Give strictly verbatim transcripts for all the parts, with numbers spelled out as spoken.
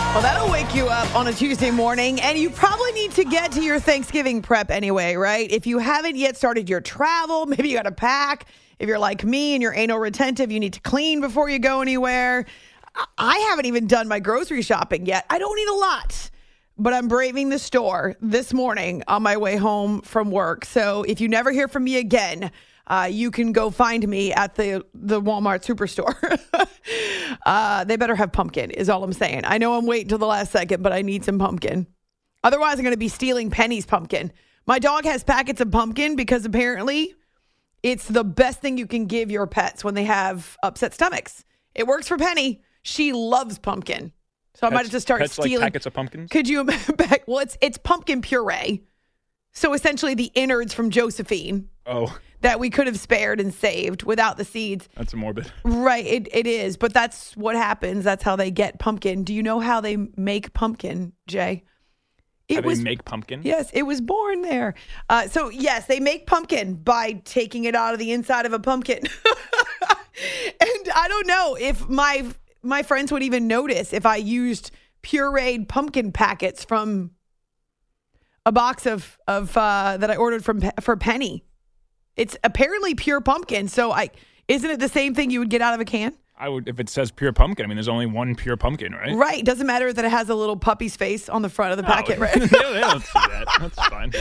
Well, that'll wake you up on a Tuesday morning, and you probably need to get to your Thanksgiving prep anyway, right? If you haven't yet started your travel, maybe you got to pack. If you're like me and you're anal retentive, you need to clean before you go anywhere. I haven't even done my grocery shopping yet. I don't need a lot, but I'm braving the store this morning on my way home from work. So if you never hear from me again, Uh, you can go find me at the, the Walmart Superstore. uh, they better have pumpkin, is all I'm saying. I know I'm waiting till the last second, but I need some pumpkin. Otherwise, I'm going to be stealing Penny's pumpkin. My dog has packets of pumpkin because apparently it's the best thing you can give your pets when they have upset stomachs. It works for Penny. She loves pumpkin. So I might have to start pets stealing. Like packets of pumpkins? Could you imagine? Well, it's, it's pumpkin puree. So essentially the innards from Josephine. Oh. That we could have spared and saved without the seeds. That's morbid. Right, it, it is. But that's what happens. That's how they get pumpkin. Do you know how they make pumpkin, Jay? It how was, they make pumpkin? Yes, it was born there. Uh, so, yes, they make pumpkin by taking it out of the inside of a pumpkin. And I don't know if my my friends would even notice if I used pureed pumpkin packets from a box of, of uh, that I ordered from for Penny. It's apparently pure pumpkin, so I isn't it the same thing you would get out of a can? I would, if it says pure pumpkin. I mean, there's only one pure pumpkin, right? Right. Doesn't matter that it has a little puppy's face on the front of the packet, oh. right? yeah, yeah, let's do that. That's fine.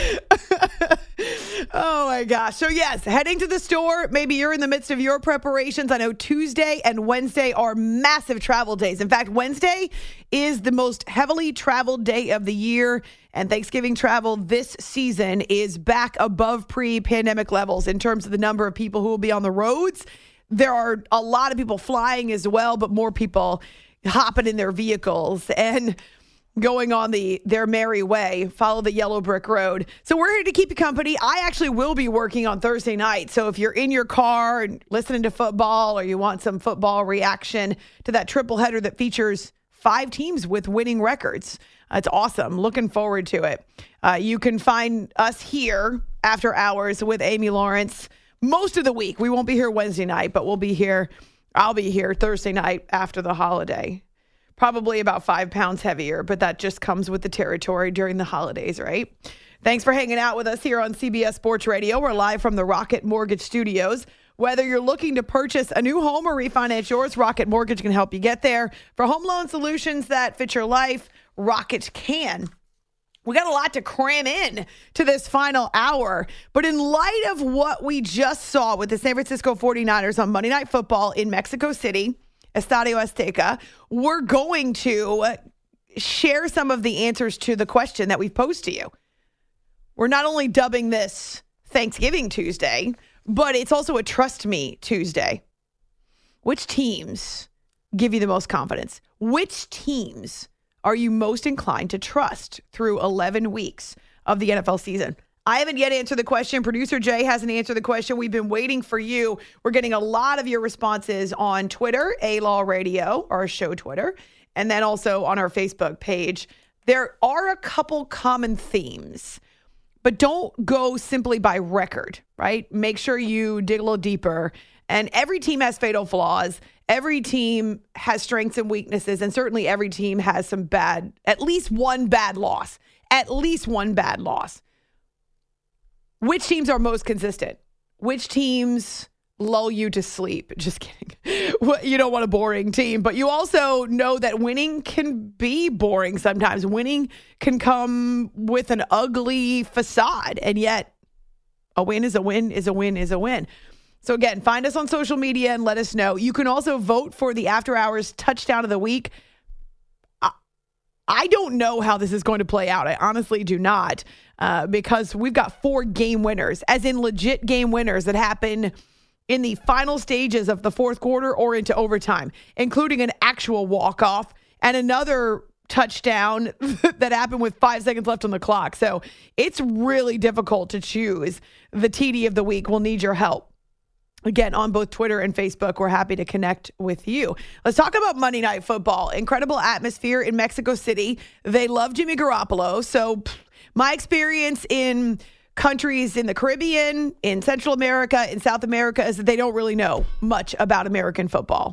Oh my gosh. So yes, heading to the store. Maybe you're in the midst of your preparations. I know Tuesday and Wednesday are massive travel days. In fact, Wednesday is the most heavily traveled day of the year. And Thanksgiving travel this season is back above pre-pandemic levels in terms of the number of people who will be on the roads. There are a lot of people flying as well, but more people hopping in their vehicles and going on the their merry way, follow the yellow brick road. So we're here to keep you company. I actually will be working on Thursday night. So if you're in your car and listening to football or you want some football reaction to that triple header that features five teams with winning records, it's awesome. Looking forward to it. Uh, you can find us here after hours with Amy Lawrence most of the week. We won't be here Wednesday night, but we'll be here. I'll be here Thursday night after the holiday. Probably about five pounds heavier, but that just comes with the territory during the holidays, right? Thanks for hanging out with us here on C B S Sports Radio. We're live from the Rocket Mortgage Studios. Whether you're looking to purchase a new home or refinance yours, Rocket Mortgage can help you get there. For home loan solutions that fit your life, Rocket can. We got a lot to cram in to this final hour, but in light of what we just saw with the San Francisco forty-niners on Monday Night Football in Mexico City, Estadio Azteca, we're going to share some of the answers to the question that we've posed to you. We're not only dubbing this Thanksgiving Tuesday, but it's also a Trust Me Tuesday. Which teams give you the most confidence? Which teams are you most inclined to trust through eleven weeks of the N F L season? I haven't yet answered the question. Producer Jay hasn't answered the question. We've been waiting for you. We're getting a lot of your responses on Twitter, A-Law Radio, our show Twitter, and then also on our Facebook page. There are a couple common themes, but don't go simply by record, right? Make sure you dig a little deeper. And every team has fatal flaws. Every team has strengths and weaknesses. And certainly every team has some bad, at least one bad loss. At least one bad loss. Which teams are most consistent? Which teams lull you to sleep? Just kidding. You don't want a boring team, but you also know that winning can be boring sometimes. Winning can come with an ugly facade, and yet a win is a win is a win is a win. So again, find us on social media and let us know. You can also vote for the After Hours Touchdown of the Week. I, I don't know how this is going to play out. I honestly do not, uh, because we've got four game winners, as in legit game winners that happen in the final stages of the fourth quarter or into overtime, including an actual walk-off and another touchdown that happened with five seconds left on the clock. So it's really difficult to choose the T D of the week. We'll need your help. Again, on both Twitter and Facebook, we're happy to connect with you. Let's talk about Monday Night Football. Incredible atmosphere in Mexico City. They love Jimmy Garoppolo. So pff, my experience in countries in the Caribbean, in Central America, in South America is that they don't really know much about American football.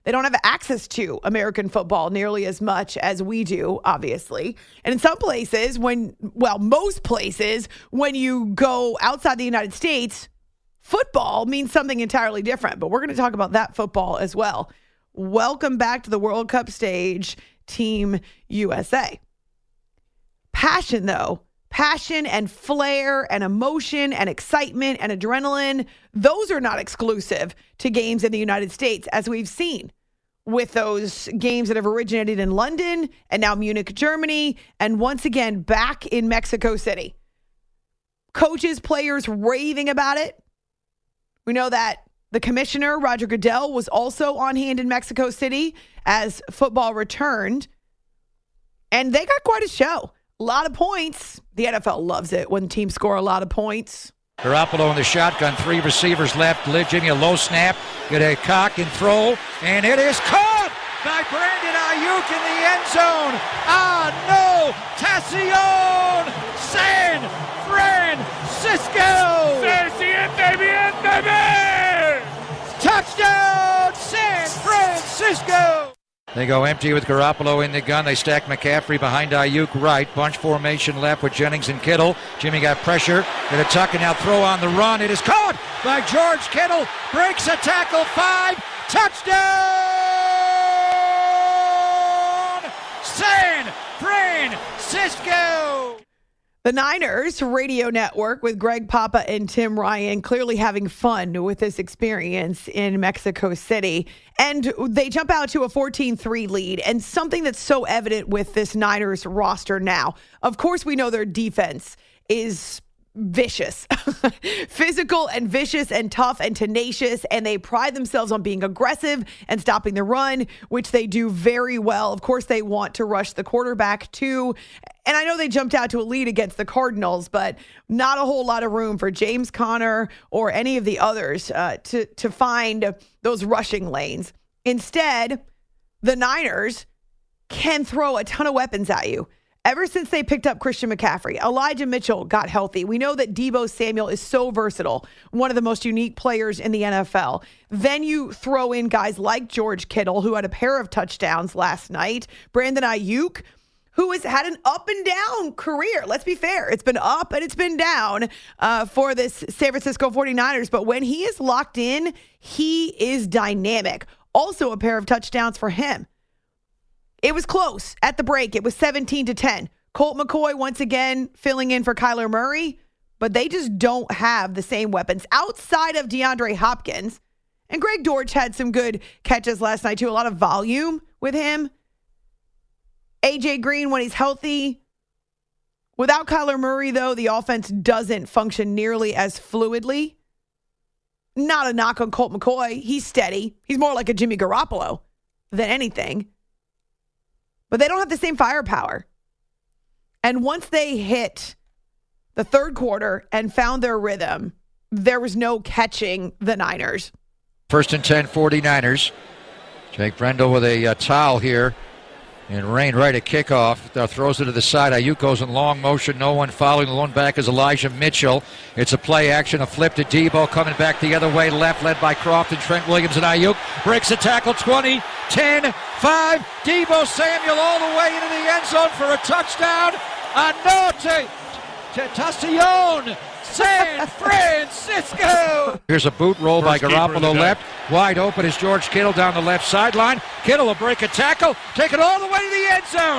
They don't have access to American football nearly as much as we do, obviously. And in some places, when, well, most places, when you go outside the United States, football means something entirely different. But we're going to talk about that football as well. Welcome back to the World Cup stage, Team U S A. Passion, though. Passion and flair and emotion and excitement and adrenaline, those are not exclusive to games in the United States, as we've seen with those games that have originated in London and now Munich, Germany, and once again back in Mexico City. Coaches, players raving about it. We know that the commissioner, Roger Goodell, was also on hand in Mexico City as football returned, and they got quite a show. A lot of points. The N F L loves it when teams score a lot of points. Garoppolo in the shotgun, three receivers left. Jimmy, a low snap, get a cock and throw, and it is caught by Brandon Ayuk in the end zone. Ah, no! Tacion San Francisco! Touchdown, San Francisco! They go empty with Garoppolo in the gun. They stack McCaffrey behind Ayuk right. Bunch formation left with Jennings and Kittle. Jimmy got pressure. Get a tuck and now throw on the run. It is caught by George Kittle. Breaks a tackle. Five. Touchdown! San Francisco! The Niners radio network with Greg Papa and Tim Ryan clearly having fun with this experience in Mexico City. And they jump out to a fourteen three lead. And something that's so evident with this Niners roster now, of course, we know their defense is vicious, physical and vicious and tough and tenacious. And they pride themselves on being aggressive and stopping the run, which they do very well. Of course, they want to rush the quarterback too. And I know they jumped out to a lead against the Cardinals, but not a whole lot of room for James Conner or any of the others uh, to, to find those rushing lanes. Instead, the Niners can throw a ton of weapons at you. Ever since they picked up Christian McCaffrey, Elijah Mitchell got healthy. We know that Deebo Samuel is so versatile, one of the most unique players in the N F L. Then you throw in guys like George Kittle, who had a pair of touchdowns last night. Brandon Ayuk, who has had an up and down career. Let's be fair. It's been up and it's been down uh, for this San Francisco forty-niners. But when he is locked in, he is dynamic. Also a pair of touchdowns for him. It was close at the break. It was seventeen to ten. Colt McCoy once again filling in for Kyler Murray, but they just don't have the same weapons outside of DeAndre Hopkins. And Greg Dortch had some good catches last night too. A lot of volume with him. A J Green when he's healthy. Without Kyler Murray, though, the offense doesn't function nearly as fluidly. Not a knock on Colt McCoy. He's steady. He's more like a Jimmy Garoppolo than anything. But they don't have the same firepower. And once they hit the third quarter and found their rhythm, there was no catching the Niners. First and ten, forty-niners. Jake Brendel with a uh, towel here. And Rain right at kickoff. Uh, throws it to the side. Ayuk goes in long motion. No one following. The lone back is Elijah Mitchell. It's a play action. A flip to Deebo. Coming back the other way. Left led by Croft and Trent Williams and Ayuk. Breaks a tackle. twenty, ten, five. Deebo Samuel all the way into the end zone for a touchdown. Anote. Tacion. San Francisco. Here's a boot roll by Garoppolo left. Wide open is George Kittle down the left sideline. Kittle will break a tackle. Take it all the way to the end zone.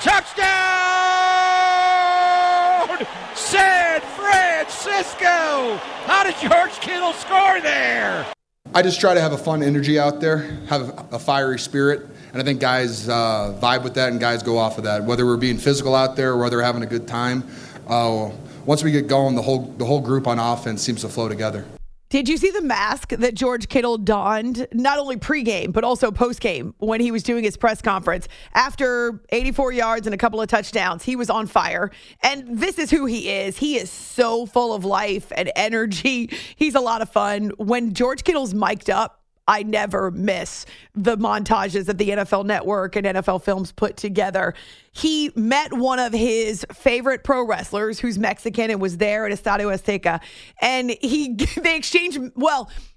Touchdown! San Francisco! How did George Kittle score there? I just try to have a fun energy out there, have a fiery spirit, and I think guys uh, vibe with that and guys go off of that. Whether we're being physical out there or whether we're having a good time, uh, once we get going, the whole the whole group on offense seems to flow together. Did you see the mask that George Kittle donned, not only pregame, but also postgame when he was doing his press conference? After eighty-four yards and a couple of touchdowns, he was on fire. And this is who he is. He is so full of life and energy. He's a lot of fun. When George Kittle's mic'd up, I never miss the montages that the N F L Network and N F L Films put together. He met one of his favorite pro wrestlers who's Mexican and was there at Estadio Azteca. And he they exchanged, well,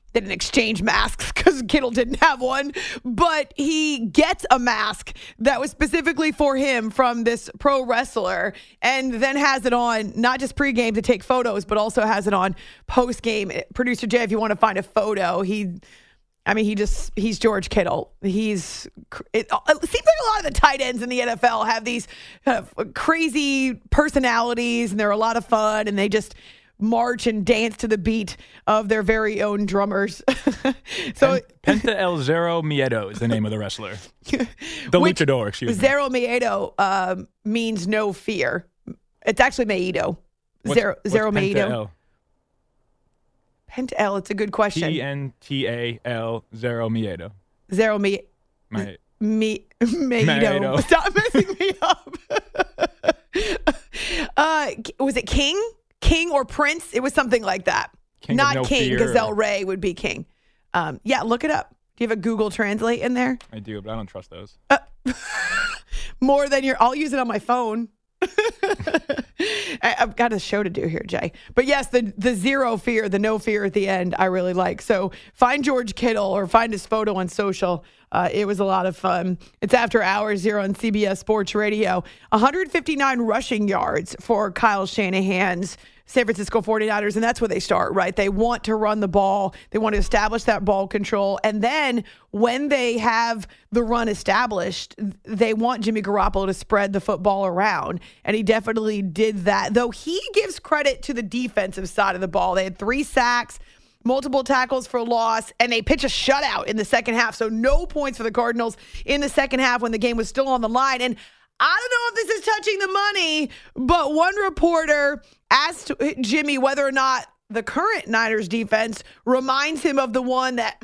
They didn't exchange masks because Kittle didn't have one, but he gets a mask that was specifically for him from this pro wrestler and then has it on, not just pregame to take photos, but also has it on postgame. Producer Jay, if you want to find a photo, he, I mean, he just, he's George Kittle. He's, it, it seems like a lot of the tight ends in the N F L have these kind of crazy personalities and they're a lot of fun and they just march and dance to the beat of their very own drummers. so Penta El Zero Miedo is the name of the wrestler. The luchador, excuse me. Zero Miedo um, means no fear. It's actually Miedo. What's, Zero, what's Zero Penta Miedo. El? Penta El, it's a good question. P N T A L Zero Miedo. Zero Me. My, Me. Miedo. Stop messing me up. uh, was it King? King or Prince? It was something like that. King Not no King, fear, Gazelle or... Ray would be King. Um, yeah, look it up. Do you have a Google Translate in there? I do, but I don't trust those. Uh, more than your, I'll use it on my phone. I, I've got a show to do here, Jay. But yes, the the zero fear, the no fear at the end, I really like. So find George Kittle or find his photo on social. Uh, it was a lot of fun. It's After Hours here on C B S Sports Radio. one hundred fifty-nine rushing yards for Kyle Shanahan's San Francisco forty-niners, and that's where they start, right? They want to run the ball. They want to establish that ball control. And then when they have the run established, they want Jimmy Garoppolo to spread the football around. And he definitely did that, though he gives credit to the defensive side of the ball. They had three sacks, multiple tackles for loss, and they pitch a shutout in the second half. So no points for the Cardinals in the second half when the game was still on the line. And I don't know if this is touching the money, but one reporter asked Jimmy whether or not the current Niners defense reminds him of the one that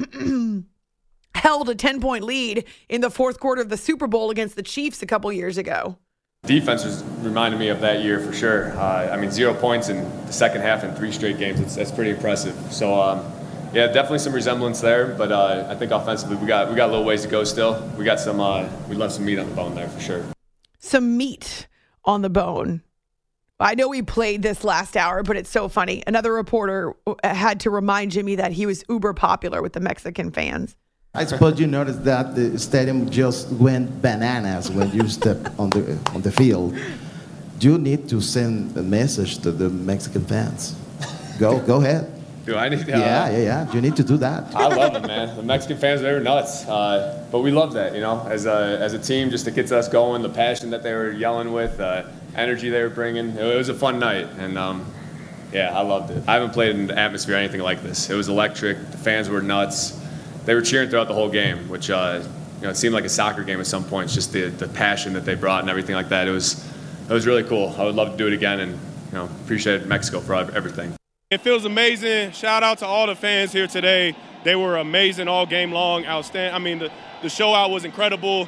held a ten-point lead in the fourth quarter of the Super Bowl against the Chiefs a couple years ago. Defense was reminded me of that year for sure. Uh, I mean, zero points in the second half in three straight games. It's, that's pretty impressive. So, um, yeah, definitely some resemblance there. But uh, I think offensively, we got we got a little ways to go still. We got some. Uh, we left some meat on the bone there for sure. Some meat on the bone. I know we played this last hour, but it's so funny. Another reporter had to remind Jimmy that he was uber popular with the Mexican fans. I suppose you noticed that the stadium just went bananas when you stepped on the on the field. You need to send a message to the Mexican fans. Go, go ahead. Do I need? Uh, yeah, yeah, yeah. You need to do that. I love them, man. The Mexican fans, they were nuts. Uh, but we love that, you know, as a as a team, just to get us going. The passion that they were yelling with, uh, energy they were bringing. It was a fun night, and um, yeah, I loved it. I haven't played in an atmosphere anything like this. It was electric. The fans were nuts. They were cheering throughout the whole game, which uh, you know, it seemed like a soccer game at some points. Just the the passion that they brought and everything like that. It was it was really cool. I would love to do it again, and you know, appreciate Mexico for everything. It feels amazing. Shout out to all the fans here today. They were amazing all game long, outstanding. I mean, the, the show out was incredible.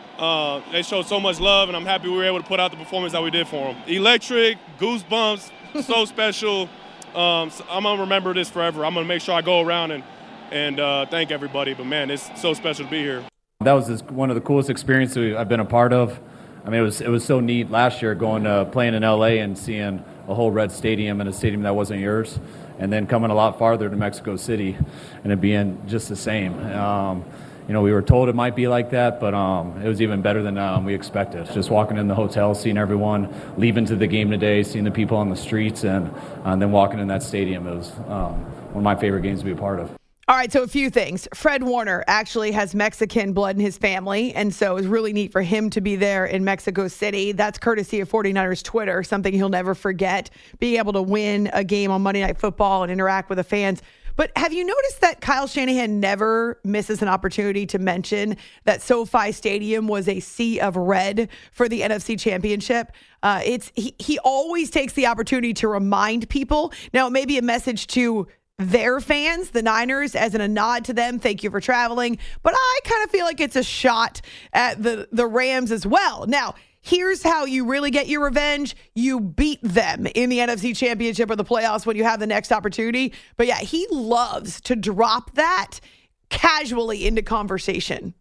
Uh, they showed so much love, and I'm happy we were able to put out the performance that we did for them. Electric, goosebumps, so special. Um, so I'm going to remember this forever. I'm going to make sure I go around and, and uh, thank everybody. But, man, it's so special to be here. That was just one of the coolest experiences I've been a part of. I mean, it was it was so neat last year going to playing in L A and seeing a whole red stadium and a stadium that wasn't yours, and then coming a lot farther to Mexico City and it being just the same. Um, you know, we were told it might be like that, but um, it was even better than um, we expected. Just walking in the hotel, seeing everyone, leaving to the game today, seeing the people on the streets, and, uh, and then walking in that stadium. It was um, one of my favorite games to be a part of. All right, so a few things. Fred Warner actually has Mexican blood in his family, and so it was really neat for him to be there in Mexico City. That's courtesy of forty-niners Twitter, something he'll never forget, being able to win a game on Monday Night Football and interact with the fans. But have you noticed that Kyle Shanahan never misses an opportunity to mention that SoFi Stadium was a sea of red for the N F C Championship? Uh, it's he, he always takes the opportunity to remind people. Now, it may be a message to their fans, the Niners, as in a nod to them. Thank you for traveling. But I kind of feel like it's a shot at the, the Rams as well. Now, here's how you really get your revenge. You beat them in the N F C Championship or the playoffs when you have the next opportunity. But yeah, he loves to drop that casually into conversation.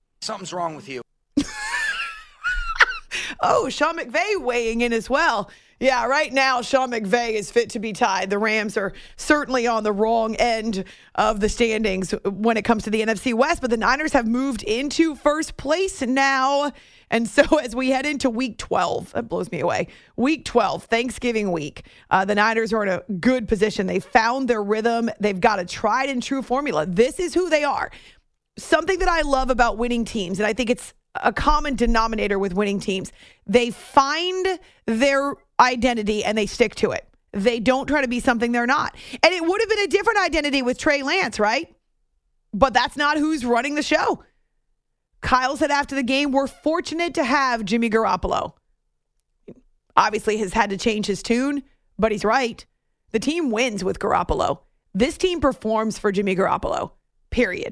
Something's wrong with you. Oh, Sean McVay weighing in as well. Yeah, right now, Sean McVay is fit to be tied. The Rams are certainly on the wrong end of the standings when it comes to the N F C West, but the Niners have moved into first place now. And so as we head into week twelve, that blows me away. Week twelve, Thanksgiving week, uh, the Niners are in a good position. They found their rhythm. They've got a tried and true formula. This is who they are. Something that I love about winning teams, and I think it's a common denominator with winning teams, they find their identity and they stick to it. They don't try to be something they're not. And it would have been a different identity with Trey Lance, right? But that's not who's running the show. Kyle said after the game, we're fortunate to have Jimmy Garoppolo. Obviously has had to change his tune, but he's right. The team wins with Garoppolo. This team performs for Jimmy Garoppolo, period.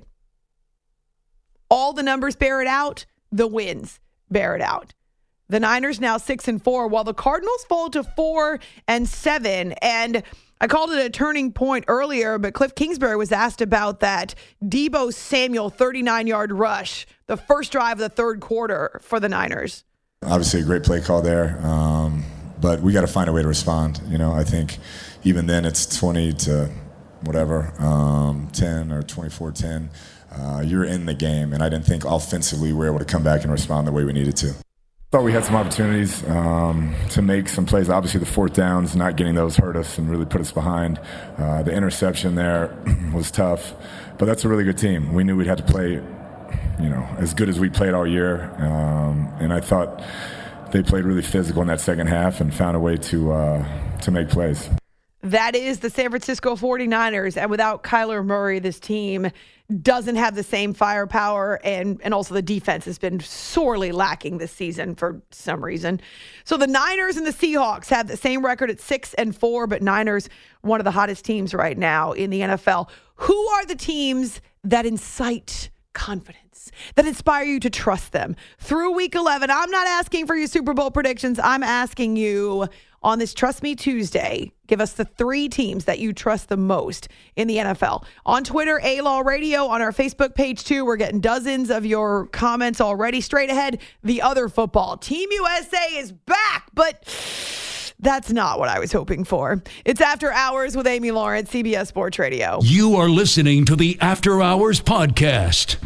All the numbers bear it out. The wins bear it out. The Niners now six and four, while the Cardinals fall to four and seven. And I called it a turning point earlier, but Cliff Kingsbury was asked about that Deebo Samuel thirty-nine-yard rush, the first drive of the third quarter for the Niners. Obviously, a great play call there, um, but we got to find a way to respond. You know, I think even then it's twenty to whatever, um, ten or twenty-four ten. Uh, you're in the game, and I didn't think offensively we were able to come back and respond the way we needed to. Thought we had some opportunities um, to make some plays. Obviously, the fourth downs, not getting those hurt us and really put us behind. Uh, the interception there was tough, but that's a really good team. We knew we'd have to play, you know, as good as we played all year, um, and I thought they played really physical in that second half and found a way to uh, to make plays. That is the San Francisco forty-niners, and without Kyler Murray, this team doesn't have the same firepower, and, and also the defense has been sorely lacking this season for some reason. So the Niners and the Seahawks have the same record at six and four, but Niners, one of the hottest teams right now in the N F L. Who are the teams that incite confidence, that inspire you to trust them through week eleven? I'm not asking for your Super Bowl predictions. I'm asking you on this Trust Me Tuesday, give us the three teams that you trust the most in the N F L. On Twitter, A-Law Radio. On our Facebook page, too, we're getting dozens of your comments already. Straight ahead, the other football. Team U S A is back, but that's not what I was hoping for. It's After Hours with Amy Lawrence, C B S Sports Radio. You are listening to the After Hours podcast.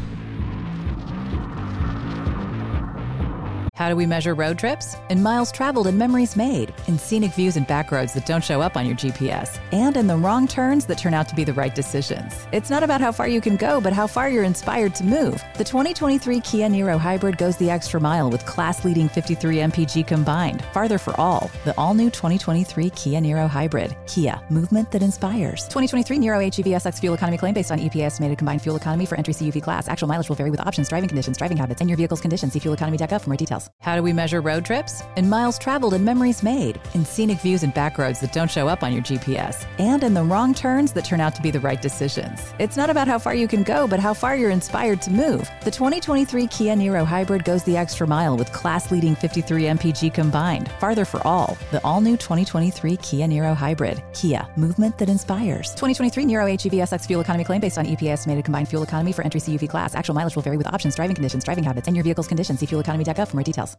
How do we measure road trips? In miles traveled and memories made, in scenic views and back roads that don't show up on your G P S, and in the wrong turns that turn out to be the right decisions. It's not about how far you can go, but how far you're inspired to move. The twenty twenty-three Kia Niro Hybrid goes the extra mile with class-leading fifty-three M P G combined. Farther for all. The all-new twenty twenty-three Kia Niro Hybrid. Kia, movement that inspires. twenty twenty-three Niro H E V S X fuel economy claim based on E P A estimated combined fuel economy for entry C U V class. Actual mileage will vary with options, driving conditions, driving habits, and your vehicle's condition. See fuel economy dot gov for more details. How do we measure road trips? In miles traveled and memories made, in scenic views and back roads that don't show up on your G P S, and in the wrong turns that turn out to be the right decisions. It's not about how far you can go, but how far you're inspired to move. The twenty twenty-three Kia Niro Hybrid goes the extra mile with class-leading fifty-three M P G combined. Farther for all. The all-new twenty twenty-three Kia Niro Hybrid. Kia, movement that inspires. twenty twenty-three Niro H E V S X fuel economy claim based on E P A estimated combined fuel economy for entry C U V class. Actual mileage will vary with options, driving conditions, driving habits, and your vehicle's condition. See fuel economy dot gov for more details.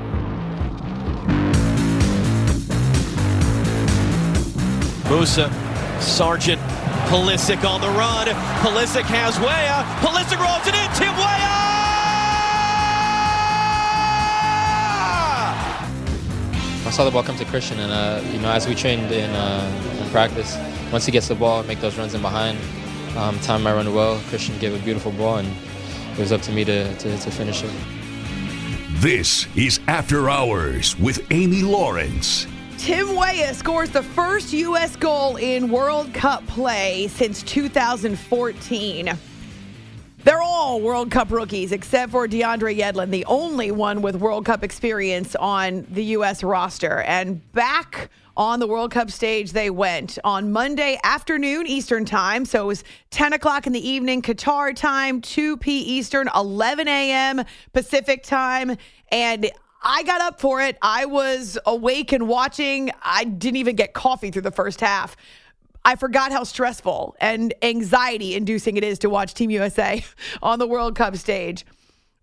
Musa, Sargent, Pulisic on the run. Pulisic has Weah. Pulisic rolls it in. Tim Weah! I saw the ball come to Christian, and uh, you know, as we trained in, uh, in practice, once he gets the ball, make those runs in behind, um, time my run well. Christian gave a beautiful ball, and it was up to me to, to, to finish it. This is After Hours with Amy Lawrence. Tim Weah scores the first U S goal in World Cup play since two thousand fourteen. They're all World Cup rookies except for DeAndre Yedlin, the only one with World Cup experience on the U S roster. And back on the World Cup stage they went on Monday afternoon Eastern time. So it was ten o'clock in the evening Qatar time, two p.m. Eastern, eleven a.m. Pacific time. And I got up for it. I was awake and watching. I didn't even get coffee through the first half. I forgot how stressful and anxiety-inducing it is to watch Team U S A on the World Cup stage.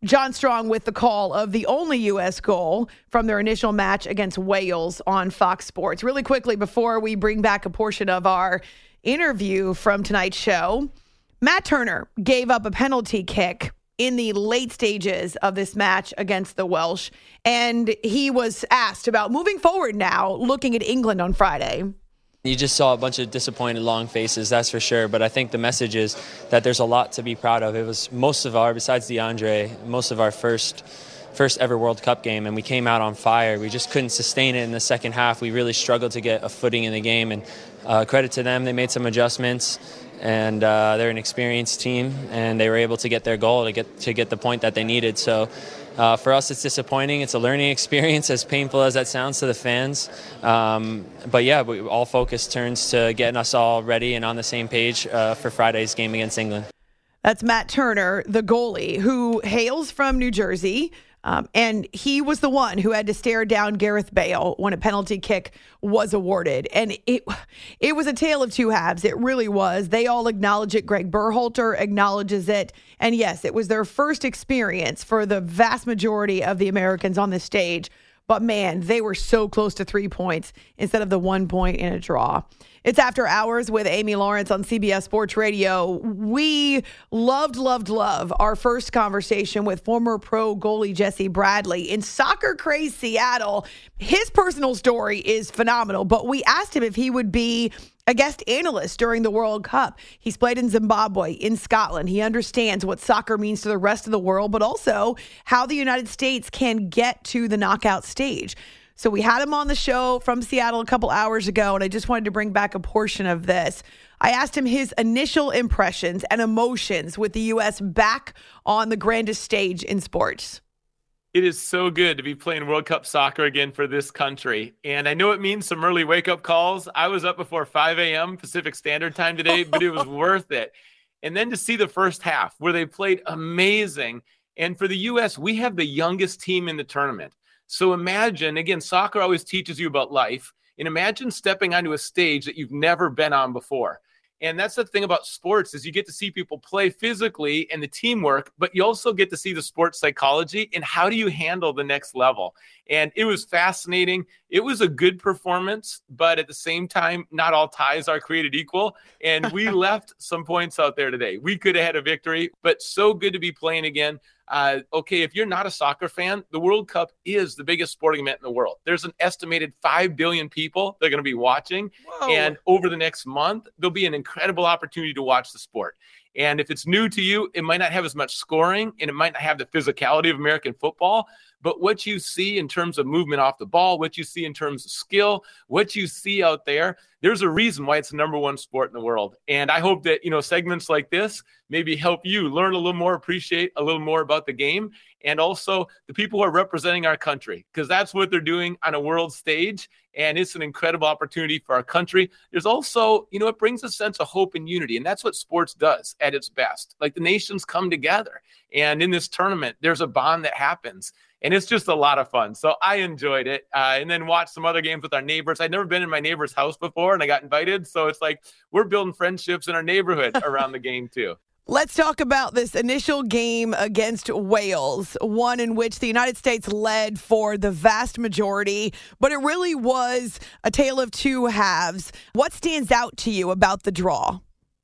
John Strong with the call of the only U S goal from their initial match against Wales on Fox Sports. Really quickly, before we bring back a portion of our interview from tonight's show, Matt Turner gave up a penalty kick in the late stages of this match against the Welsh, and he was asked about moving forward now, looking at England on Friday. You just saw a bunch of disappointed, long faces, that's for sure. But I think the message is that there's a lot to be proud of. It was most of our, besides DeAndre, most of our first first ever World Cup game, and we came out on fire. We just couldn't sustain it in the second half. We really struggled to get a footing in the game, and uh, credit to them, they made some adjustments, and uh, they're an experienced team, and they were able to get their goal to get to get the point that they needed. So uh, for us, it's disappointing. It's a learning experience, as painful as that sounds to the fans. Um, but yeah, we, all focus turns to getting us all ready and on the same page uh, for Friday's game against England. That's Matt Turner, the goalie, who hails from New Jersey. Um, and he was the one who had to stare down Gareth Bale when a penalty kick was awarded. And it it was a tale of two halves. It really was. They all acknowledge it. Greg Berhalter acknowledges it. And yes, it was their first experience for the vast majority of the Americans on this stage. But man, they were so close to three points instead of the one point in a draw. It's After Hours with Amy Lawrence on C B S Sports Radio. We loved, loved, love our first conversation with former pro goalie Jesse Bradley in soccer-crazed Seattle. His personal story is phenomenal, but we asked him if he would be a guest analyst during the World Cup. He's played in Zimbabwe, in Scotland. He understands what soccer means to the rest of the world, but also how the United States can get to the knockout stage. So we had him on the show from Seattle a couple hours ago, and I just wanted to bring back a portion of this. I asked him his initial impressions and emotions with the U S back on the grandest stage in sports. It is so good to be playing World Cup soccer again for this country. And I know it means some early wake-up calls. I was up before five a.m. Pacific Standard Time today, but it was worth it. And then to see the first half where they played amazing. And for the U S, we have the youngest team in the tournament. So imagine, again, soccer always teaches you about life. And imagine stepping onto a stage that you've never been on before. And that's the thing about sports is you get to see people play physically and the teamwork, but you also get to see the sports psychology and how do you handle the next level. And it was fascinating. It was a good performance, but at the same time, not all ties are created equal. And we left some points out there today. We could have had a victory, but so good to be playing again. Uh, okay, if you're not a soccer fan, the World Cup is the biggest sporting event in the world. There's an estimated five billion people that are going to be watching. Whoa. And over the next month, there'll be an incredible opportunity to watch the sport. And if it's new to you, it might not have as much scoring and it might not have the physicality of American football. But what you see in terms of movement off the ball, what you see in terms of skill, what you see out there, there's a reason why it's the number one sport in the world. And I hope that, you know, segments like this maybe help you learn a little more, appreciate a little more about the game, and also the people who are representing our country, because that's what they're doing on a world stage. And it's an incredible opportunity for our country. There's also, you know, it brings a sense of hope and unity. And that's what sports does at its best. Like the nations come together. And in this tournament, there's a bond that happens. And it's just a lot of fun. So I enjoyed it. Uh, and then watched some other games with our neighbors. I'd never been in my neighbor's house before, and I got invited. So it's like we're building friendships in our neighborhood around the game, too. Let's talk about this initial game against Wales, one in which the United States led for the vast majority, but it really was a tale of two halves. What stands out to you about the draw?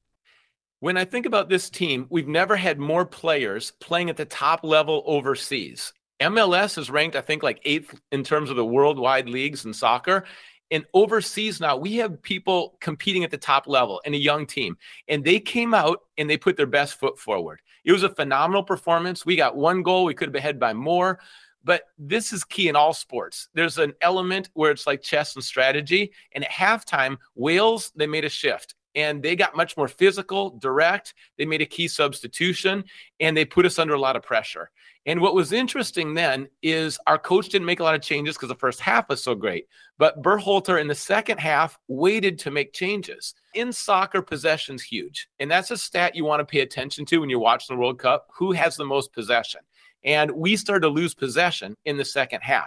When I think about this team, we've never had more players playing at the top level overseas. M L S is ranked, I think, like eighth in terms of the worldwide leagues in soccer. And overseas now, we have people competing at the top level in a young team. And they came out and they put their best foot forward. It was a phenomenal performance. We got one goal. We could have been ahead by more. But this is key in all sports. There's an element where it's like chess and strategy. And at halftime, Wales, they made a shift. And they got much more physical, direct. They made a key substitution, and they put us under a lot of pressure. And what was interesting then is our coach didn't make a lot of changes because the first half was so great. But Berhalter in the second half waited to make changes. In soccer, possession's huge. And that's a stat you want to pay attention to when you're watching the World Cup. Who has the most possession? And we started to lose possession in the second half.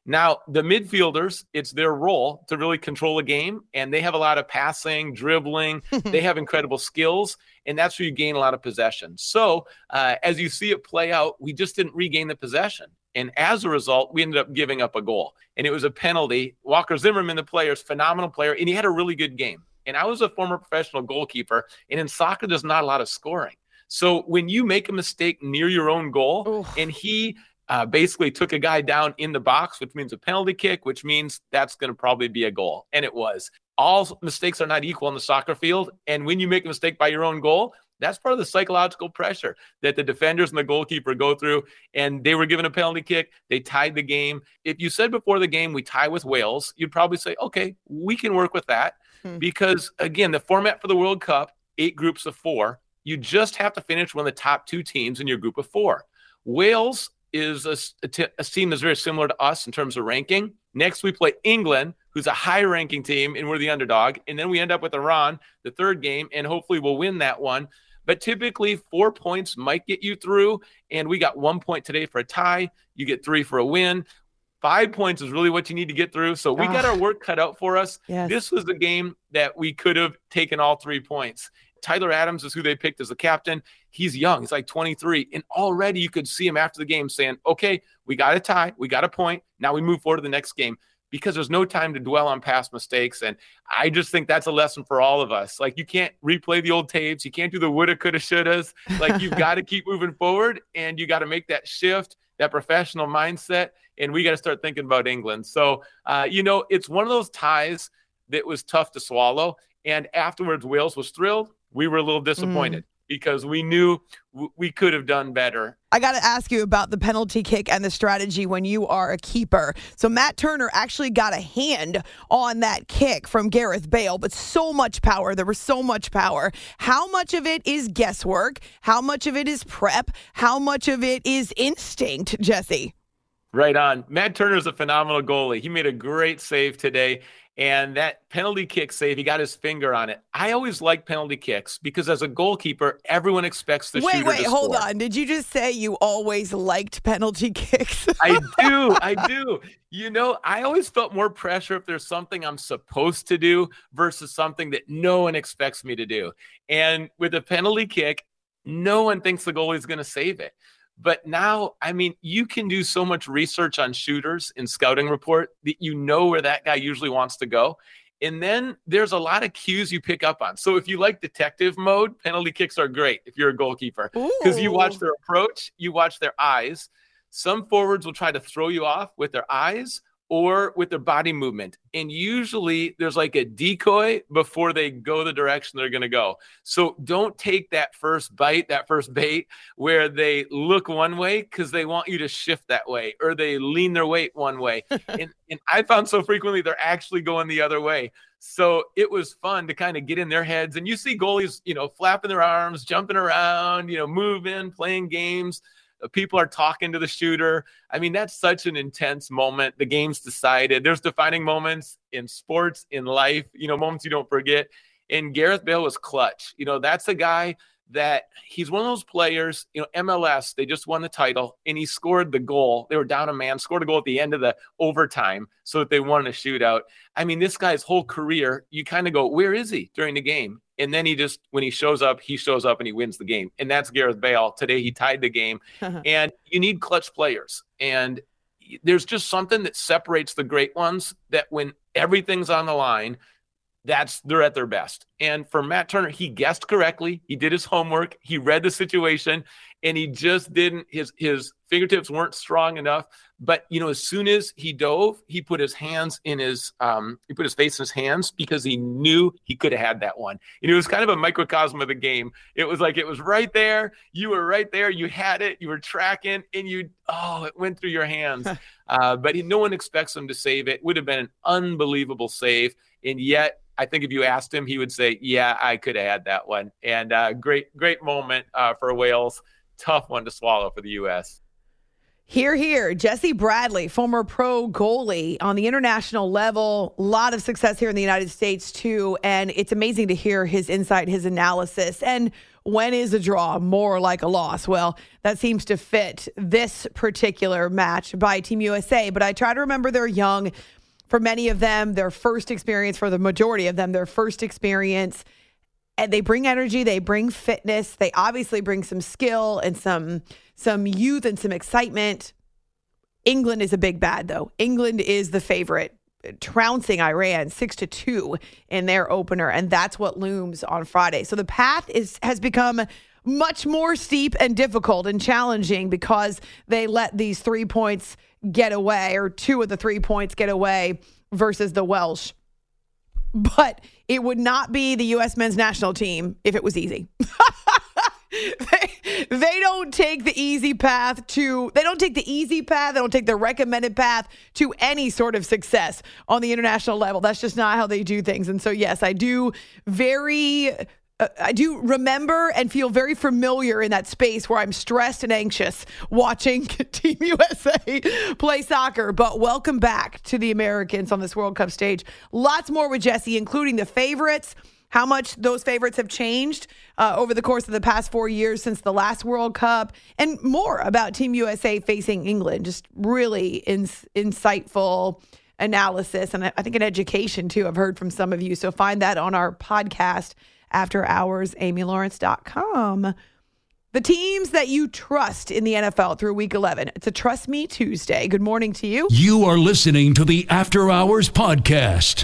Now, the midfielders, it's their role to really control a game, and they have a lot of passing, dribbling. They have incredible skills, and that's where you gain a lot of possession. So uh, as you see it play out, we just didn't regain the possession. And as a result, we ended up giving up a goal. And it was a penalty. Walker Zimmerman, the player, is a phenomenal player, and he had a really good game. And I was a former professional goalkeeper, and in soccer, there's not a lot of scoring. So when you make a mistake near your own goal, Oof. and he – Uh, basically took a guy down in the box, which means a penalty kick, which means that's going to probably be a goal. And it was. All mistakes are not equal on the soccer field. And when you make a mistake by your own goal, that's part of the psychological pressure that the defenders and the goalkeeper go through. And they were given a penalty kick. They tied the game. If you said before the game, we tie with Wales, you'd probably say, okay, we can work with that. Hmm. Because, again, the format for the World Cup, eight groups of four, you just have to finish one of the top two teams in your group of four. Wales is a, a, t- a team that's very similar to us in terms of ranking. Next, we play England, who's a high-ranking team, and we're the underdog. And then we end up with Iran, the third game, and hopefully we'll win that one. But typically, four points might get you through, and we got one point today for a tie. You get three for a win. Five points is really what you need to get through. So we got our work cut out for us. Yes. This was the game that we could have taken all three points. Tyler Adams is who they picked as the captain. He's young. He's like twenty-three. And already you could see him after the game saying, okay, we got a tie. We got a point. Now we move forward to the next game, because there's no time to dwell on past mistakes. And I just think that's a lesson for all of us. Like, you can't replay the old tapes. You can't do the woulda, coulda, shouldas. Like, you've got to keep moving forward, and you got to make that shift, that professional mindset. And we got to start thinking about England. So, uh, you know, it's one of those ties that was tough to swallow. And afterwards, Wales was thrilled. We were a little disappointed mm. because we knew w- we could have done better. I got to ask you about the penalty kick and the strategy when you are a keeper. So Matt Turner actually got a hand on that kick from Gareth Bale, but so much power. There was so much power. How much of it is guesswork? How much of it is prep? How much of it is instinct, Jesse? Right on. Matt Turner is a phenomenal goalie. He made a great save today. And that penalty kick save, he got his finger on it. I always like penalty kicks because as a goalkeeper, everyone expects the wait, shooter wait, to Wait, hold score. on. Did you just say you always liked penalty kicks? I do. I do. You know, I always felt more pressure if there's something I'm supposed to do versus something that no one expects me to do. And with a penalty kick, no one thinks the goalie is going to save it. But now, I mean, you can do so much research on shooters in scouting report that you know where that guy usually wants to go. And then there's a lot of cues you pick up on. So if you like detective mode, penalty kicks are great if you're a goalkeeper because you watch their approach, you watch their eyes. Some forwards will try to throw you off with their eyes or with their body movement. And usually there's like a decoy before they go the direction they're going to go. So don't take that first bite, that first bait where they look one way because they want you to shift that way or they lean their weight one way. and, and I found so frequently they're actually going the other way. So it was fun to kind of get in their heads. And you see goalies, you know, flapping their arms, jumping around, you know, moving, playing games. People are talking to the shooter. I mean, that's such an intense moment. The game's decided. There's defining moments in sports, in life, you know, moments you don't forget. And Gareth Bale was clutch. You know, that's a guy that he's one of those players, you know, M L S, they just won the title and he scored the goal. They were down a man, scored a goal at the end of the overtime so that they won a shootout. I mean, this guy's whole career, you kind of go, where is he during the game? And then he just, when he shows up, he shows up and he wins the game. And that's Gareth Bale. Today he tied the game. And you need clutch players. And there's just something that separates the great ones that when everything's on the line, that's they're at their best. And for Matt Turner, he guessed correctly. He did his homework. He read the situation and he just didn't, his, his fingertips weren't strong enough. But, you know, as soon as he dove, he put his hands in his, um, he put his face in his hands because he knew he could have had that one. And it was kind of a microcosm of the game. It was like, it was right there. You were right there. You had it. You were tracking and you, oh, it went through your hands. uh, but he, no one expects him to save it. It would have been an unbelievable save. And yet, I think if you asked him, he would say, yeah, I could have had that one. And uh, great, great moment uh, for Wales. Tough one to swallow for the U S Here, here, Jesse Bradley, former pro goalie on the international level. A lot of success here in the United States, too. And it's amazing to hear his insight, his analysis. And when is a draw more like a loss? Well, that seems to fit this particular match by Team U S A. But I try to remember they're young. For many of them, their first experience, for the majority of them, their first experience. And they bring energy, they bring fitness. They obviously bring some skill and some, some youth and some excitement. England is a big bad, though. England is the favorite, trouncing Iran six to two in their opener, and that's what looms on Friday. So the path is has become much more steep and difficult and challenging because they let these three points get away, or two of the three points get away versus the Welsh. But it would not be the U S men's national team if it was easy. They, they don't take the easy path to, they don't take the easy path, they don't take the recommended path to any sort of success on the international level. That's just not how they do things. And so, yes, I do very, uh, I do remember and feel very familiar in that space where I'm stressed and anxious watching Team U S A play soccer. But welcome back to the Americans on this World Cup stage. Lots more with Jesse, including the favorites, how much those favorites have changed uh, over the course of the past four years since the last World Cup, and more about Team U S A facing England. Just really in, insightful analysis, and I think an education, too, I've heard from some of you. So find that on our podcast, After Hours, Amy Lawrence dot com. The teams that you trust in the N F L through Week eleven. It's a Trust Me Tuesday. Good morning to you. You are listening to the After Hours Podcast.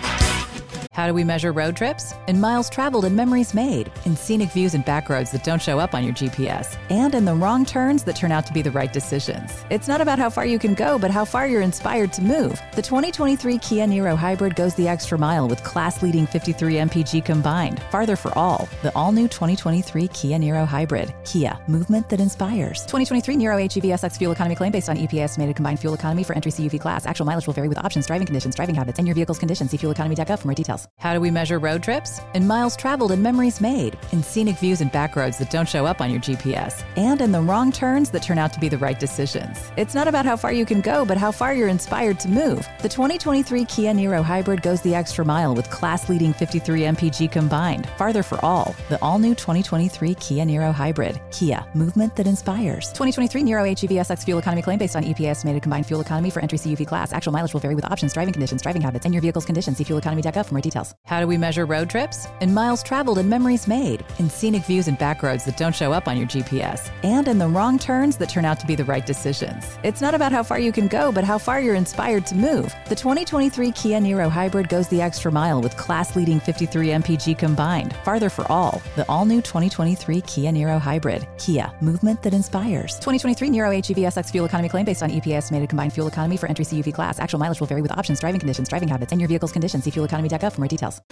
How do we measure road trips? In miles traveled and memories made, in scenic views and back roads that don't show up on your G P S, and in the wrong turns that turn out to be the right decisions. It's not about how far you can go, but how far you're inspired to move. The twenty twenty-three Kia Niro Hybrid goes the extra mile with class-leading fifty-three M P G combined. Farther for all. The all-new twenty twenty-three Kia Niro Hybrid. Kia, movement that inspires. twenty twenty-three Niro H E V S X fuel economy claim based on E P A estimated combined fuel economy for entry C U V class. Actual mileage will vary with options, driving conditions, driving habits, and your vehicle's condition. See fuel economy dot gov for more details. How do we measure road trips? In miles traveled and memories made, in scenic views and back roads that don't show up on your G P S, and in the wrong turns that turn out to be the right decisions. It's not about how far you can go, but how far you're inspired to move. The twenty twenty-three Kia Niro Hybrid goes the extra mile with class-leading fifty-three M P G combined. Farther for all. The all-new twenty twenty-three Kia Niro Hybrid. Kia, movement that inspires. twenty twenty-three Niro H E V S X fuel economy claim based on E P A estimated combined fuel economy for entry C U V class. Actual mileage will vary with options, driving conditions, driving habits, and your vehicle's condition. See fuel economy dot gov for more details. How do we measure road trips? In miles traveled and memories made, in scenic views and back roads that don't show up on your G P S, and in the wrong turns that turn out to be the right decisions. It's not about how far you can go, but how far you're inspired to move. The twenty twenty-three Kia Niro Hybrid goes the extra mile with class-leading fifty-three M P G combined. Farther for all. The all-new twenty twenty-three Kia Niro Hybrid. Kia, movement that inspires. twenty twenty-three Niro H E V S X fuel economy claim based on E P A estimated combined fuel economy for entry C U V class. Actual mileage will vary with options, driving conditions, driving habits, and your vehicle's condition. See fuel economy dot gov for more details.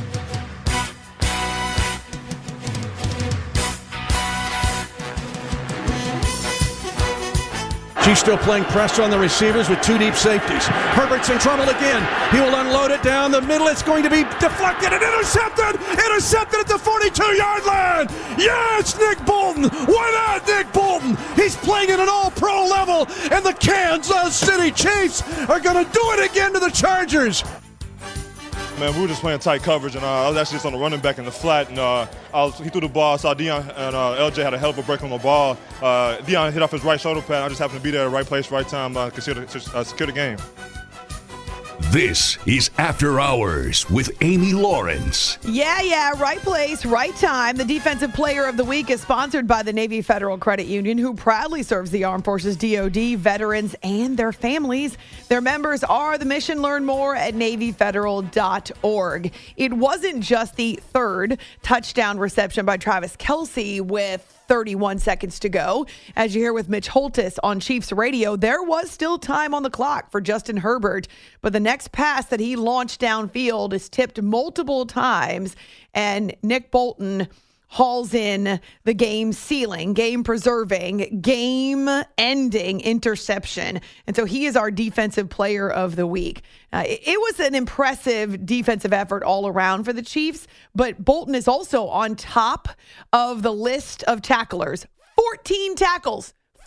Chiefs still playing pressure on the receivers with two deep safeties. Herbert's in trouble again. He will unload it down the middle. It's going to be deflected and intercepted. Intercepted at the forty-two-yard line. Yes, Nick Bolton. Why not Nick Bolton? He's playing at an all-pro level, and the Kansas City Chiefs are going to do it again to the Chargers. Man, we were just playing tight coverage, and uh, I was actually just on the running back in the flat, and uh, I was, he threw the ball. I saw Dion and uh, L J had a hell of a break on the ball. Uh, Dion hit off his right shoulder pad. I just happened to be there at the right place, right time, uh, to secure the, uh, secure the game. This is After Hours with Amy Lawrence. Yeah, yeah, right place, right time. The Defensive Player of the Week is sponsored by the Navy Federal Credit Union, who proudly serves the Armed Forces, D O D, veterans, and their families. Their members are the mission. Learn more at Navy Federal dot org. It wasn't just the third touchdown reception by Travis Kelce with thirty-one seconds to go. As you hear with Mitch Holtis on Chiefs Radio, there was still time on the clock for Justin Herbert, but the next pass that he launched downfield is tipped multiple times, and Nick Bolton hauls in the game-sealing, game-preserving, game-ending interception. And so he is our Defensive Player of the Week. Uh, it, it was an impressive defensive effort all around for the Chiefs, but Bolton is also on top of the list of tacklers. fourteen tackles.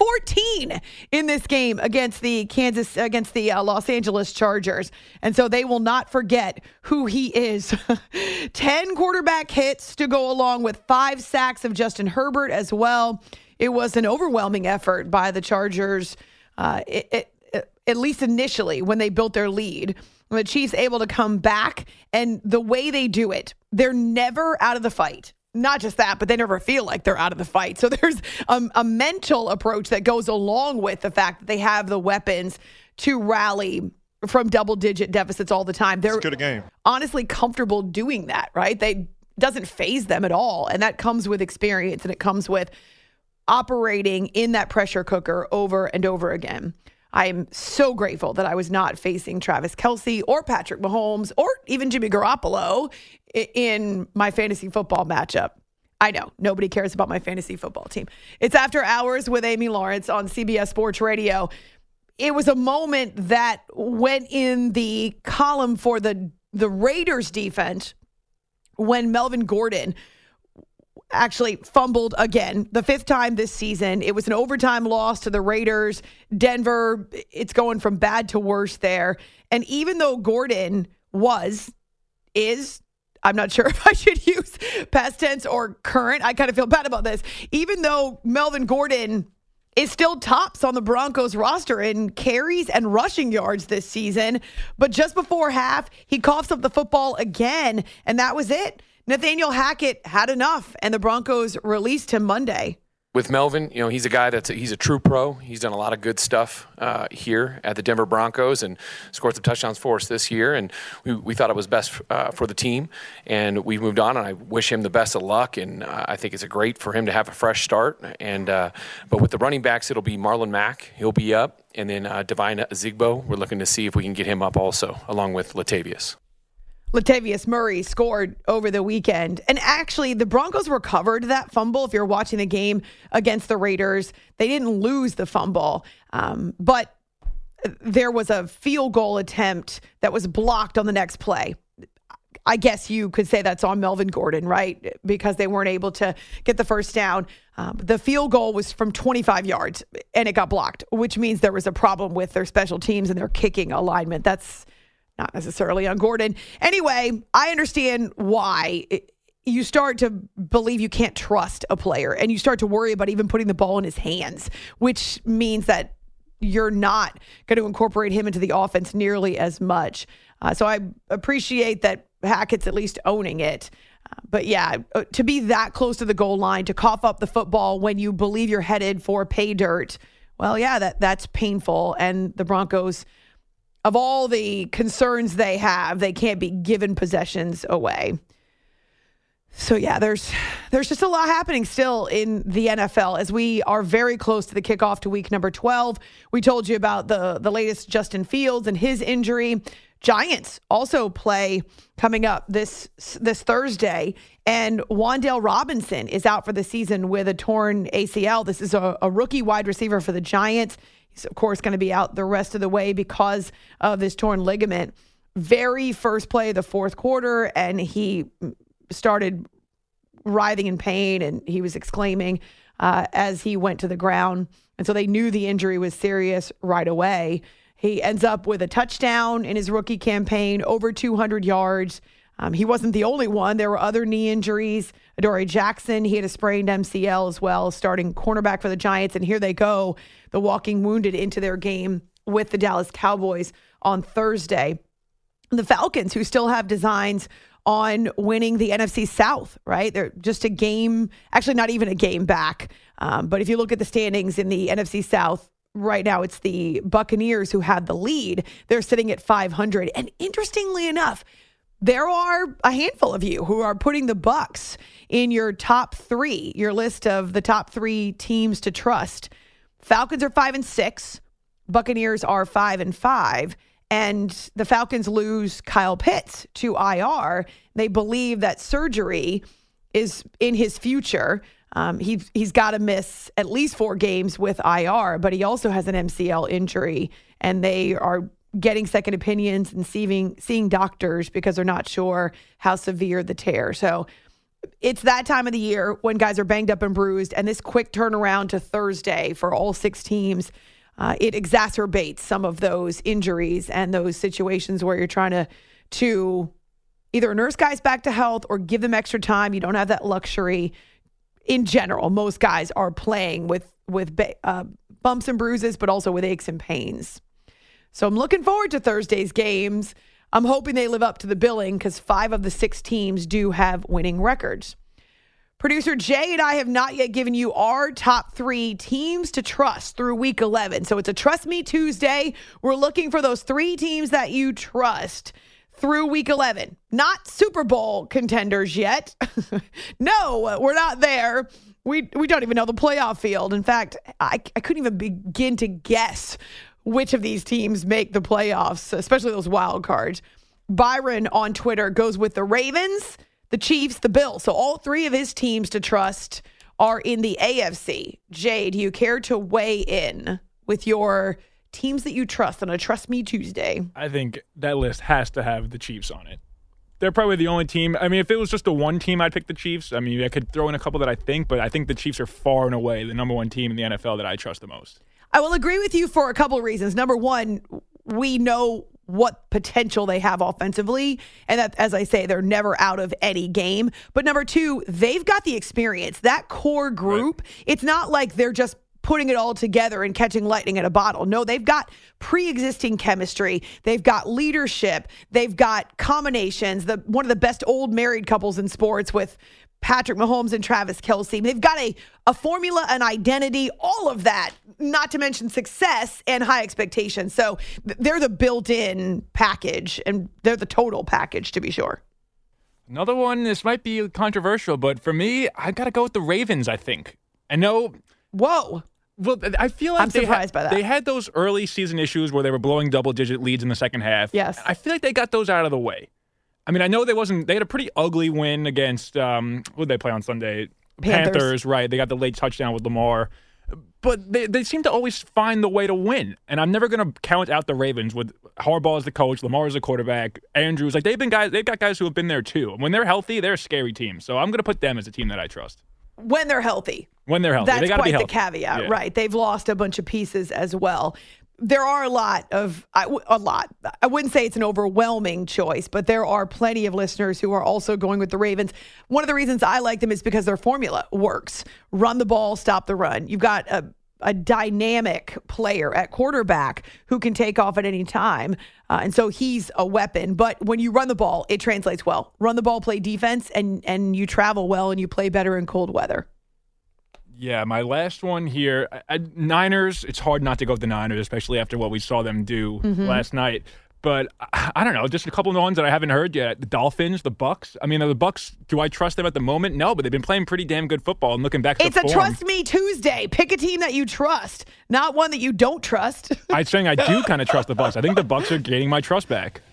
fourteen in this game against the Kansas, against the uh, Los Angeles Chargers. And so they will not forget who he is. ten quarterback hits to go along with five sacks of Justin Herbert as well. It was an overwhelming effort by the Chargers, uh, it, it, it, at least initially when they built their lead. The Chiefs able to come back, and the way they do it, they're never out of the fight. Not just that, but they never feel like they're out of the fight. So there's a, a mental approach that goes along with the fact that they have the weapons to rally from double-digit deficits all the time. They're good game. honestly comfortable doing that, right? They doesn't faze them at all, and that comes with experience, and it comes with operating in that pressure cooker over and over again. I am so grateful that I was not facing Travis Kelce or Patrick Mahomes or even Jimmy Garoppolo in my fantasy football matchup. I know, nobody cares about my fantasy football team. It's After Hours with Amy Lawrence on C B S Sports Radio. It was a moment that went in the column for the, the Raiders defense when Melvin Gordon actually fumbled again, the fifth time this season. It was an overtime loss to the Raiders. Denver, it's going from bad to worse there. And even though Gordon was, is, I'm not sure if I should use past tense or current. I kind of feel bad about this. Even though Melvin Gordon is still tops on the Broncos roster in carries and rushing yards this season, but just before half, he coughs up the football again, and that was it. Nathaniel Hackett had enough, and the Broncos released him Monday. With Melvin, you know, he's a guy that's a, he's a true pro. He's done a lot of good stuff uh, here at the Denver Broncos and scored some touchdowns for us this year. And we, we thought it was best uh, for the team. And we've moved on, and I wish him the best of luck. And uh, I think it's a great for him to have a fresh start. And uh, but with the running backs, it'll be Marlon Mack. He'll be up. And then uh, Divine Zigbo, we're looking to see if we can get him up also, along with Latavius. Latavius Murray scored over the weekend. And actually, the Broncos recovered that fumble. If you're watching the game against the Raiders, they didn't lose the fumble. Um, but there was a field goal attempt that was blocked on the next play. I guess you could say that's on Melvin Gordon, right? Because they weren't able to get the first down. Um, the field goal was from twenty-five yards, and it got blocked, which means there was a problem with their special teams and their kicking alignment. That's not necessarily on Gordon. Anyway, I understand why it, you start to believe you can't trust a player, and you start to worry about even putting the ball in his hands, which means that you're not going to incorporate him into the offense nearly as much. Uh, so I appreciate that Hackett's at least owning it. Uh, but yeah, to be that close to the goal line, to cough up the football when you believe you're headed for pay dirt, well, yeah, that that's painful. And the Broncos, of all the concerns they have, they can't be given possessions away. So yeah, there's there's just a lot happening still in the N F L as we are very close to the kickoff to week number twelve. We told you about the, the latest Justin Fields and his injury. Giants also play coming up this this Thursday, and Wan'Dale Robinson is out for the season with a torn A C L. This is a, a rookie wide receiver for the Giants. He's, of course, going to be out the rest of the way because of this torn ligament. Very first play of the fourth quarter, and he started writhing in pain, and he was exclaiming uh, as he went to the ground. And so they knew the injury was serious right away. He ends up with a touchdown in his rookie campaign, over two hundred yards. Um, he wasn't the only one. There were other knee injuries. Adoree Jackson, he had a sprained M C L as well, starting cornerback for the Giants. And here they go, the walking wounded into their game with the Dallas Cowboys on Thursday. The Falcons, who still have designs on winning the N F C South, right? They're just a game, actually not even a game back. Um, but if you look at the standings in the N F C South, right now it's the Buccaneers who had the lead. They're sitting at five hundred. And interestingly enough, there are a handful of you who are putting the Bucs in your top three, your list of the top three teams to trust. Falcons are five and six. Buccaneers are five and five. And the Falcons lose Kyle Pitts to I R. They believe that surgery is in his future. Um, he, he's got to miss at least four games with I R, but he also has an M C L injury, and they are getting second opinions and seeing, seeing doctors because they're not sure how severe the tear. So it's that time of the year when guys are banged up and bruised, and this quick turnaround to Thursday for all six teams, uh, it exacerbates some of those injuries and those situations where you're trying to, to either nurse guys back to health or give them extra time. You don't have that luxury. In general, most guys are playing with, with uh, bumps and bruises, but also with aches and pains. So I'm looking forward to Thursday's games. I'm hoping they live up to the billing because five of the six teams do have winning records. Producer Jay and I have not yet given you our top three teams to trust through week eleven. So it's a Trust Me Tuesday. We're looking for those three teams that you trust through week eleven. Not Super Bowl contenders yet. No, we're not there. We we don't even know the playoff field. In fact, I, I couldn't even begin to guess which of these teams make the playoffs, especially those wild cards. Byron on Twitter goes with the Ravens, the Chiefs, the Bills. So all three of his teams to trust are in the A F C. Jay, do you care to weigh in with your teams that you trust on a Trust Me Tuesday? I think that list has to have the Chiefs on it. They're probably the only team. I mean, if it was just the one team, I'd pick the Chiefs. I mean, I could throw in a couple that I think, but I think the Chiefs are far and away the number one team in the N F L that I trust the most. I will agree with you for a couple of reasons. Number one, we know what potential they have offensively, and that, as I say, they're never out of any game. But number two, they've got the experience. That core group, right. It's not like they're just putting it all together and catching lightning in a bottle. No, they've got pre-existing chemistry. They've got leadership. They've got combinations. The one of the best old married couples in sports with Patrick Mahomes and Travis Kelce. They've got a, a formula, an identity, all of that, not to mention success and high expectations. So they're the built-in package, and they're the total package, to be sure. Another one, this might be controversial, but for me, I got to go with the Ravens, I think. I know. Whoa. Well, I feel like I'm they surprised had, by that. They had those early season issues where they were blowing double-digit leads in the second half. Yes. I feel like they got those out of the way. I mean, I know they wasn't. They had a pretty ugly win against, um, what did they play on Sunday? Panthers. Panthers, right. They got the late touchdown with Lamar. But they, they seem to always find the way to win. And I'm never going to count out the Ravens with Harbaugh as the coach, Lamar as the quarterback, Andrews. Like, they've been guys, they've got guys who have been there too. When they're healthy, they're a scary team. So I'm going to put them as a team that I trust. When they're healthy. When they're healthy. That's they gotta quite be healthy. the caveat, Yeah. right? They've lost a bunch of pieces as well. There are a lot of, I w- a lot. I wouldn't say it's an overwhelming choice, but there are plenty of listeners who are also going with the Ravens. One of the reasons I like them is because their formula works. Run the ball, stop the run. You've got a, a dynamic player at quarterback who can take off at any time. Uh, and so he's a weapon. But when you run the ball, it translates well. Run the ball, play defense, and, and you travel well and you play better in cold weather. Yeah, my last one here, I, I, Niners, it's hard not to go with the Niners, especially after what we saw them do Mm-hmm. last night. But I, I don't know, just a couple of ones that I haven't heard yet. The Dolphins, the Bucks. I mean, the Bucks, do I trust them at the moment? No, but they've been playing pretty damn good football. And looking back at It's the a form, Trust Me Tuesday. Pick a team that you trust, not one that you don't trust. I'm saying I do kind of trust the Bucks. I think the Bucks are gaining my trust back.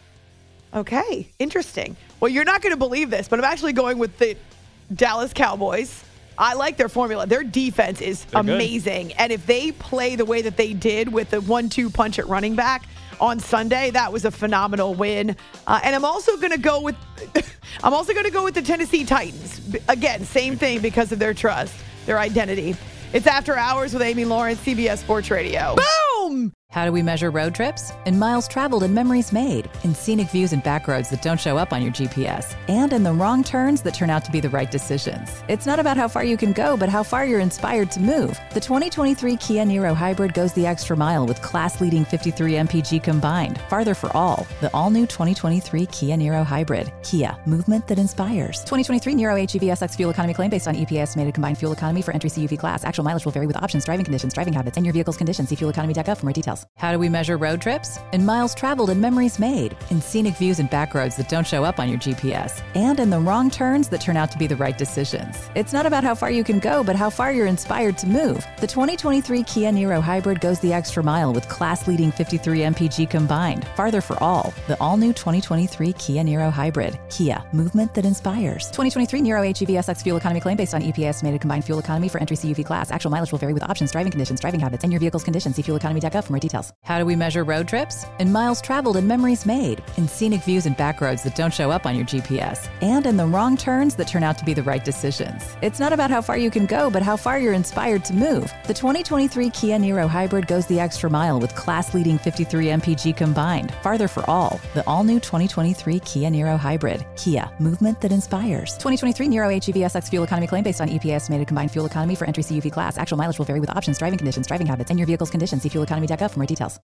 Okay, interesting. Well, you're not going to believe this, but I'm actually going with the Dallas Cowboys. I like their formula. Their defense is They're good. amazing. And if they play the way that they did with the one two punch at running back on Sunday, that was a phenomenal win. Uh, and I'm also going to go with I'm also going to go with the Tennessee Titans. B- Again, same thing because of their trust, their identity. It's After Hours with Amy Lawrence, C B S Sports Radio. Boom! How do we measure road trips? In miles traveled and memories made, in scenic views and back roads that don't show up on your G P S, and in the wrong turns that turn out to be the right decisions. It's not about how far you can go, but how far you're inspired to move. The twenty twenty-three Kia Niro Hybrid goes the extra mile with class-leading fifty-three M P G combined. Farther for all. The all-new twenty twenty-three Kia Niro Hybrid. Kia, movement that inspires. twenty twenty-three Niro H E V S X fuel economy claim based on E P A estimated combined fuel economy for entry C U V class. Actual mileage will vary with options, driving conditions, driving habits, and your vehicle's condition. See fuel economy dot gov for more details. How do we measure road trips? In miles traveled and memories made, in scenic views and back roads that don't show up on your G P S, and in the wrong turns that turn out to be the right decisions. It's not about how far you can go, but how far you're inspired to move. The twenty twenty-three Kia Niro Hybrid goes the extra mile with class-leading fifty-three M P G combined. Farther for all. The all-new twenty twenty-three Kia Niro Hybrid. Kia, movement that inspires. twenty twenty-three Niro H E V S X fuel economy claim based on E P A estimated combined fuel economy for entry C U V class. Actual mileage will vary with options, driving conditions, driving habits, and your vehicle's condition. See fuel economy dot gov for more details. details. How do we measure road trips? In miles traveled and memories made, in scenic views and back roads that don't show up on your G P S, and in the wrong turns that turn out to be the right decisions. It's not about how far you can go, but how far you're inspired to move. The twenty twenty-three Kia Niro Hybrid goes the extra mile with class-leading fifty-three M P G combined. Farther for all. The all-new twenty twenty-three Kia Niro Hybrid. Kia. Movement that inspires. twenty twenty-three Niro H E V S X fuel economy claim based on E P A estimated combined fuel economy for entry C U V class. Actual mileage will vary with options, driving conditions, driving habits, and your vehicle's condition. See fuel economy dot gov for more details.